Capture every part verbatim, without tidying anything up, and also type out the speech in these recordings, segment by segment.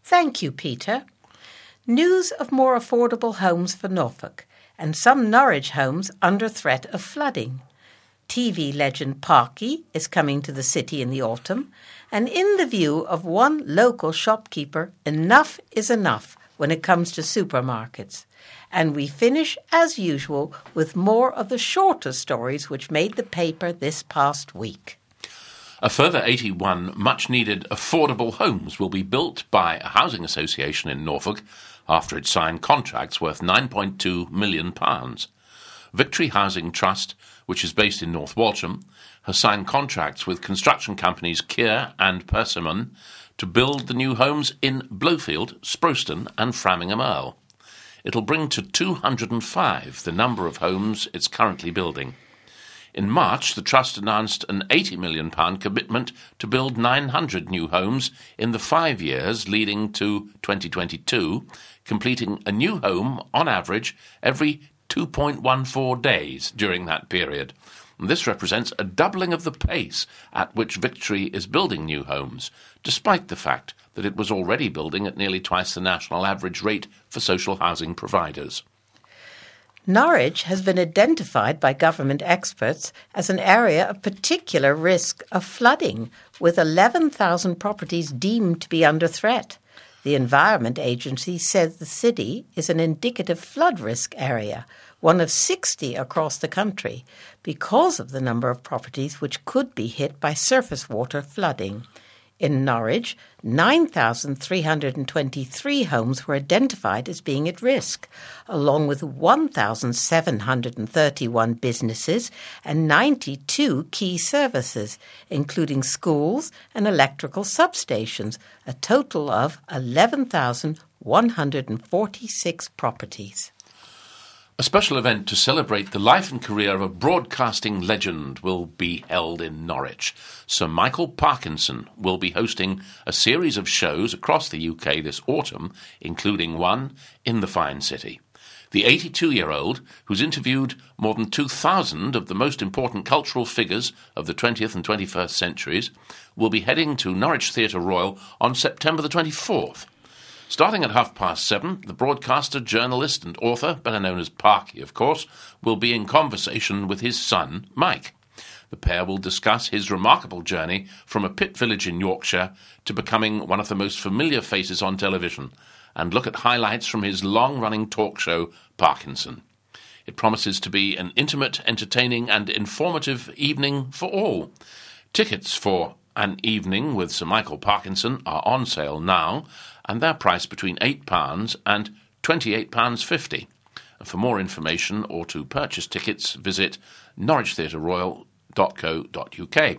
Thank you, Peter. News of more affordable homes for Norfolk, and some Norwich homes under threat of flooding. T V legend Parky is coming to the city in the autumn, and in the view of one local shopkeeper, enough is enough when it comes to supermarkets. And we finish, as usual, with more of the shorter stories which made the paper this past week. A further eighty-one much-needed affordable homes will be built by a housing association in Norfolk after it signed contracts worth nine point two million pounds. Victory Housing Trust, which is based in North Walsham, has signed contracts with construction companies Kier and Persimmon to build the new homes in Blowfield, Sproston and Framingham Earl. It'll bring to two hundred five the number of homes it's currently building. In March, the Trust announced an eighty million pounds commitment to build nine hundred new homes in the five years leading to twenty twenty-two, completing a new home on average every two point one four days during that period. And this represents a doubling of the pace at which Victory is building new homes, despite the fact that it was already building at nearly twice the national average rate for social housing providers. Norwich has been identified by government experts as an area of particular risk of flooding, with eleven thousand properties deemed to be under threat. The Environment Agency says the city is an indicative flood risk area, one of sixty across the country, because of the number of properties which could be hit by surface water flooding. In Norwich, nine thousand three hundred twenty-three homes were identified as being at risk, along with one thousand seven hundred thirty-one businesses and ninety-two key services, including schools and electrical substations, a total of eleven thousand one hundred forty-six properties. A special event to celebrate the life and career of a broadcasting legend will be held in Norwich. Sir Michael Parkinson will be hosting a series of shows across the U K this autumn, including one in the fine city. The eighty-two-year-old, who's interviewed more than two thousand of the most important cultural figures of the twentieth and twenty-first centuries, will be heading to Norwich Theatre Royal on September the twenty-fourth. Starting at half past seven, the broadcaster, journalist and author, better known as Parky, of course, will be in conversation with his son, Mike. The pair will discuss his remarkable journey from a pit village in Yorkshire to becoming one of the most familiar faces on television, and look at highlights from his long-running talk show, Parkinson. It promises to be an intimate, entertaining and informative evening for all. Tickets for An Evening with Sir Michael Parkinson are on sale now, and they're priced between eight pounds and twenty-eight pounds fifty. And for more information or to purchase tickets, visit norwich theatre royal dot co dot uk.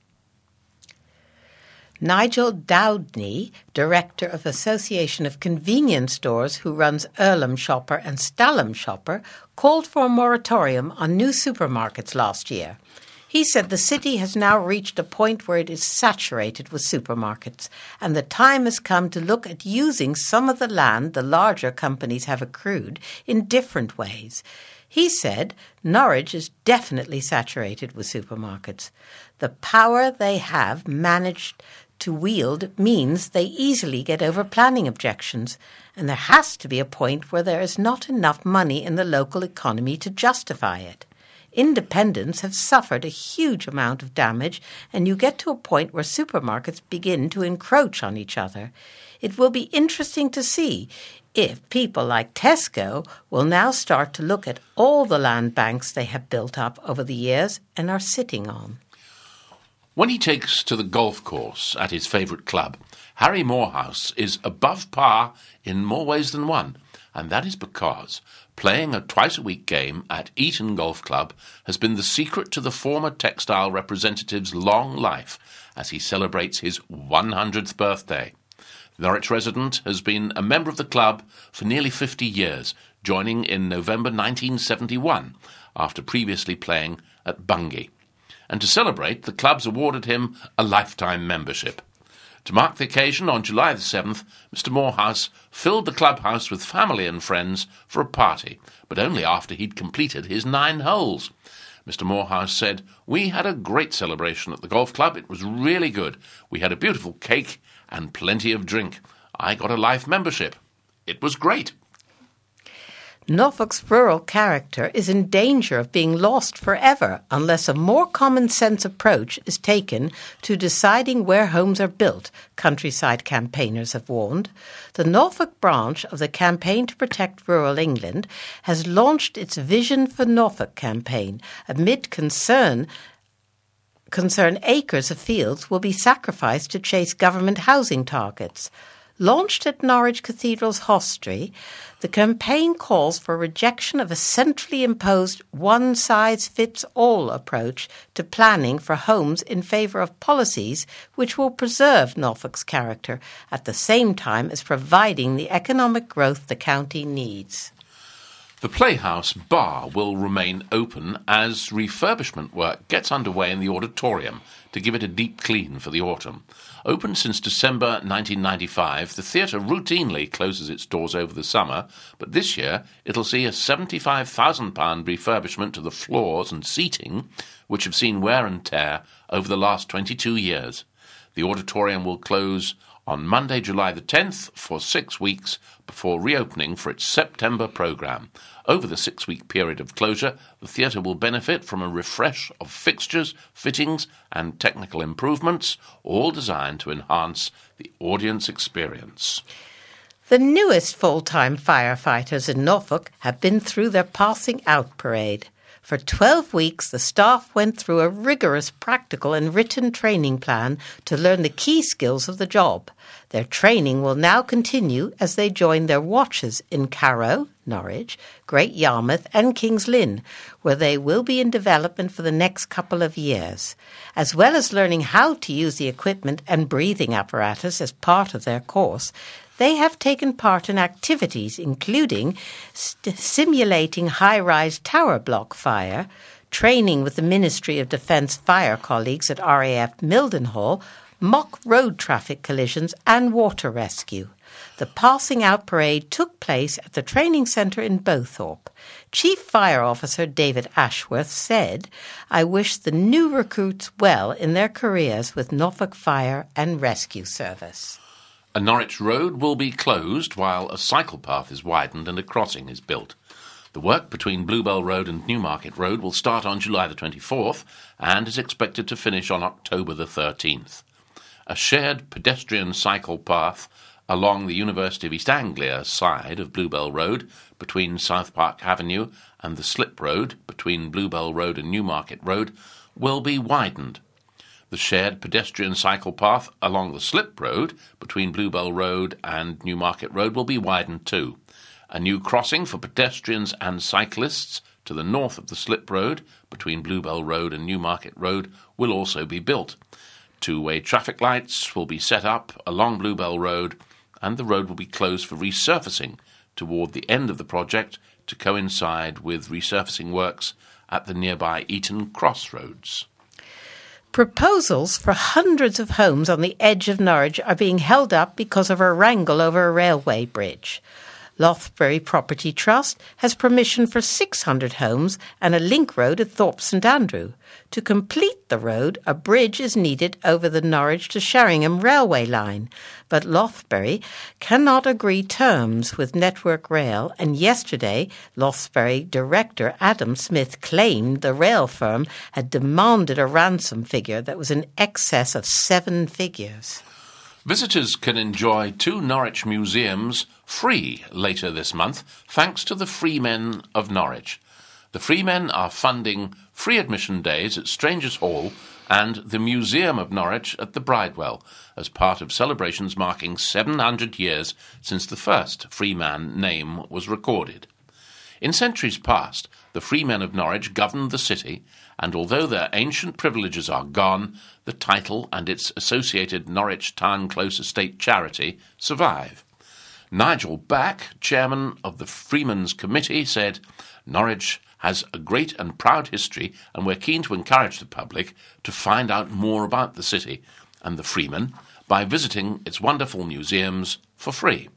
Nigel Dowdney, director of Association of Convenience Stores, who runs Earlham Shopper and Stalham Shopper, called for a moratorium on new supermarkets last year. He said the city has now reached a point where it is saturated with supermarkets, and the time has come to look at using some of the land the larger companies have accrued in different ways. He said Norwich is definitely saturated with supermarkets. The power they have managed to wield means they easily get over planning objections, and there has to be a point where there is not enough money in the local economy to justify it. Independents have suffered a huge amount of damage, and you get to a point where supermarkets begin to encroach on each other. It will be interesting to see if people like Tesco will now start to look at all the land banks they have built up over the years and are sitting on. When he takes to the golf course at his favourite club, Harry Morehouse is above par in more ways than one, and that is because playing a twice-a-week game at Eton Golf Club has been the secret to the former textile representative's long life as he celebrates his one hundredth birthday. The Norwich resident has been a member of the club for nearly fifty years, joining in November nineteen seventy-one, after previously playing at Bungay. And to celebrate, the club's awarded him a lifetime membership. To mark the occasion, on July the seventh, Mister Morehouse filled the clubhouse with family and friends for a party, but only after he'd completed his nine holes. Mister Morehouse said, "We had a great celebration at the golf club. It was really good. We had a beautiful cake and plenty of drink. I got a life membership. It was great. Norfolk's rural character is in danger of being lost forever unless a more common-sense approach is taken to deciding where homes are built, countryside campaigners have warned. The Norfolk branch of the Campaign to Protect Rural England has launched its Vision for Norfolk campaign amid concern concern acres of fields will be sacrificed to chase government housing targets. Launched at Norwich Cathedral's hostelry, the campaign calls for rejection of a centrally imposed one-size-fits-all approach to planning for homes in favour of policies which will preserve Norfolk's character at the same time as providing the economic growth the county needs. The Playhouse Bar will remain open as refurbishment work gets underway in the auditorium to give it a deep clean for the autumn. Open since December nineteen ninety-five, the theatre routinely closes its doors over the summer, but this year it'll see a seventy-five thousand pounds refurbishment to the floors and seating, which have seen wear and tear over the last twenty-two years. The auditorium will close on Monday, July the tenth, for six weeks before reopening for its September programme. Over the six-week period of closure, the theatre will benefit from a refresh of fixtures, fittings and technical improvements, all designed to enhance the audience experience. The newest full-time firefighters in Norfolk have been through their passing out parade. For twelve weeks, the staff went through a rigorous practical and written training plan to learn the key skills of the job. Their training will now continue as they join their watches in Carrow, Norwich, Great Yarmouth and King's Lynn, where they will be in development for the next couple of years. As well as learning how to use the equipment and breathing apparatus as part of their course, they have taken part in activities including st- simulating high-rise tower block fire, training with the Ministry of Defence fire colleagues at R A F Mildenhall, mock road traffic collisions and water rescue. The passing out parade took place at the training centre in Bowthorpe. Chief Fire Officer David Ashworth said, "I wish the new recruits well in their careers with Norfolk Fire and Rescue Service." A Norwich road will be closed while a cycle path is widened and a crossing is built. The work between Bluebell Road and Newmarket Road will start on July the twenty-fourth and is expected to finish on October the thirteenth. A shared pedestrian cycle path along the University of East Anglia side of Bluebell Road between South Park Avenue and the Slip Road between Bluebell Road and Newmarket Road will be widened. The shared pedestrian cycle path along the Slip Road between Bluebell Road and Newmarket Road will be widened too. A new crossing for pedestrians and cyclists to the north of the Slip Road between Bluebell Road and Newmarket Road will also be built. Two-way traffic lights will be set up along Bluebell Road, and the road will be closed for resurfacing toward the end of the project to coincide with resurfacing works at the nearby Eaton Crossroads. Proposals for hundreds of homes on the edge of Norwich are being held up because of a wrangle over a railway bridge. Lothbury Property Trust has permission for six hundred homes and a link road at Thorpe St Andrew. To complete the road, a bridge is needed over the Norwich to Sheringham railway line, but Lothbury cannot agree terms with Network Rail, and yesterday Lothbury director Adam Smith claimed the rail firm had demanded a ransom figure that was in excess of seven figures. Visitors can enjoy two Norwich museums free later this month, thanks to the Freemen of Norwich. The Freemen are funding free admission days at Strangers' Hall and the Museum of Norwich at the Bridewell, as part of celebrations marking seven hundred years since the first Freeman name was recorded. In centuries past, the Freemen of Norwich governed the city, and although their ancient privileges are gone, the title and its associated Norwich Town Close Estate charity survive. Nigel Back, chairman of the Freemen's Committee, said, "Norwich has a great and proud history, and we're keen to encourage the public to find out more about the city and the Freemen by visiting its wonderful museums for free."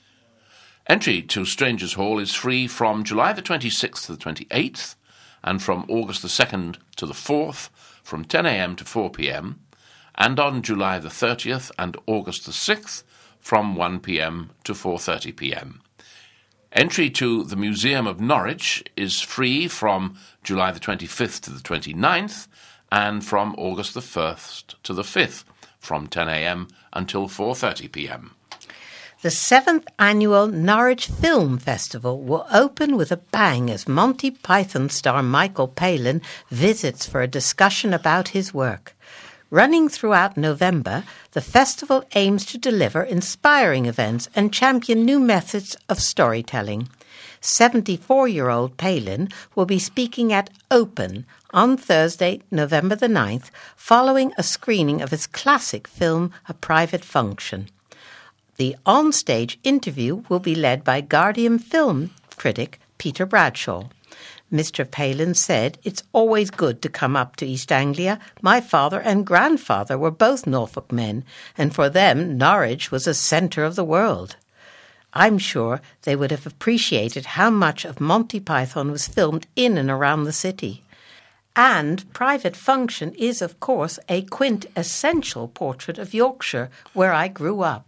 Entry to Strangers' Hall is free from July the twenty-sixth to the twenty-eighth, and from August the second to the fourth, from ten a m to four p m, and on July the thirtieth and August the sixth, from one p m to four thirty p m. Entry to the Museum of Norwich is free from July the twenty-fifth to the twenty-ninth and from August the first to the fifth from ten a m until four thirty p m. The seventh annual Norwich Film Festival will open with a bang as Monty Python star Michael Palin visits for a discussion about his work. Running throughout November, the festival aims to deliver inspiring events and champion new methods of storytelling. seventy-four-year-old Palin will be speaking at Open on Thursday, November the ninth, following a screening of his classic film, A Private Function. The onstage interview will be led by Guardian film critic Peter Bradshaw. Mister Palin said, "It's always good to come up to East Anglia. My father and grandfather were both Norfolk men, and for them Norwich was a centre of the world." I'm sure they would have appreciated how much of Monty Python was filmed in and around the city. And Private Function is, of course, a quintessential portrait of Yorkshire, where I grew up.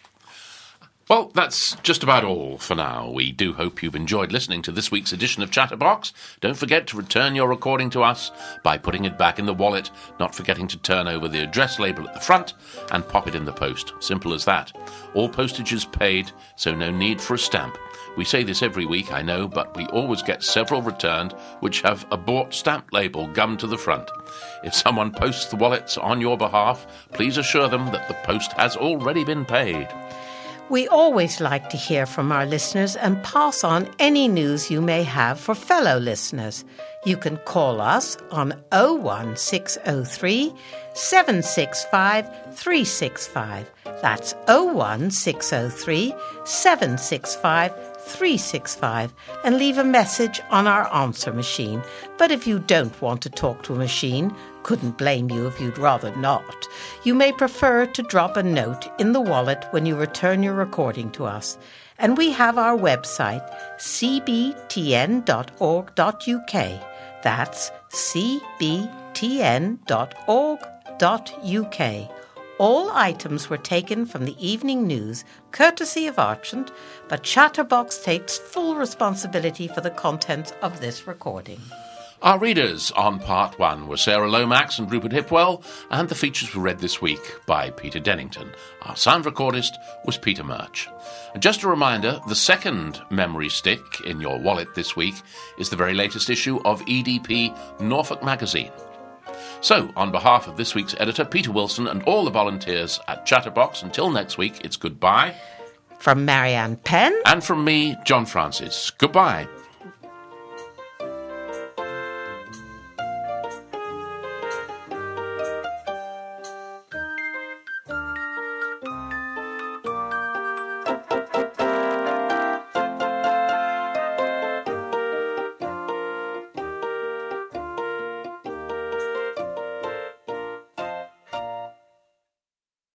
Well, that's just about all for now. We do hope you've enjoyed listening to this week's edition of Chatterbox. Don't forget to return your recording to us by putting it back in the wallet, not forgetting to turn over the address label at the front and pop it in the post. Simple as that. All postage is paid, so no need for a stamp. We say this every week, I know, but we always get several returned which have a bought stamp label gummed to the front. If someone posts the wallets on your behalf, please assure them that the post has already been paid. We always like to hear from our listeners and pass on any news you may have for fellow listeners. You can call us on oh one six oh three, seven six five, three six five. That's oh one six oh three, seven six five, three six five and leave a message on our answer machine. But if you don't want to talk to a machine, couldn't blame you if you'd rather not, you may prefer to drop a note in the wallet when you return your recording to us. And we have our website, c b t n dot org dot u k. That's c b t n dot org dot u k. All items were taken from the evening news, courtesy of Archant, but Chatterbox takes full responsibility for the contents of this recording. Our readers on part one were Sarah Lomax and Rupert Hipwell, and the features were read this week by Peter Dennington. Our sound recordist was Peter Murch. And just a reminder, the second memory stick in your wallet this week is the very latest issue of E D P Norfolk Magazine. So, on behalf of this week's editor, Peter Wilson, and all the volunteers at Chatterbox, until next week, it's goodbye. From Marianne Penn. And from me, John Francis. Goodbye.